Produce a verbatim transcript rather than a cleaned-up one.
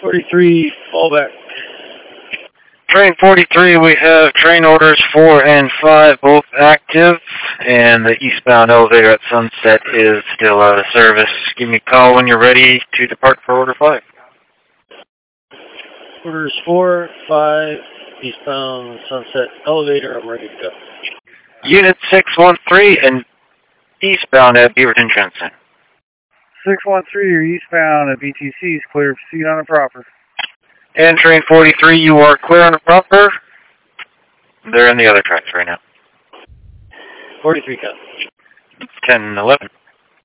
forty-three, fallback. Train forty-three, we have train orders four and five both active, and the eastbound elevator at Sunset is still out of service. Give me a call when you're ready to depart for order five. Orders four, five, eastbound Sunset elevator, I'm ready to go. Unit six one three and eastbound at Beaverton Jensen. six one three, you're eastbound at B T C is clear. Proceed on a proper. And train forty-three, you are clear on the proper. They're in the other tracks right now. forty-three, cut. ten eleven.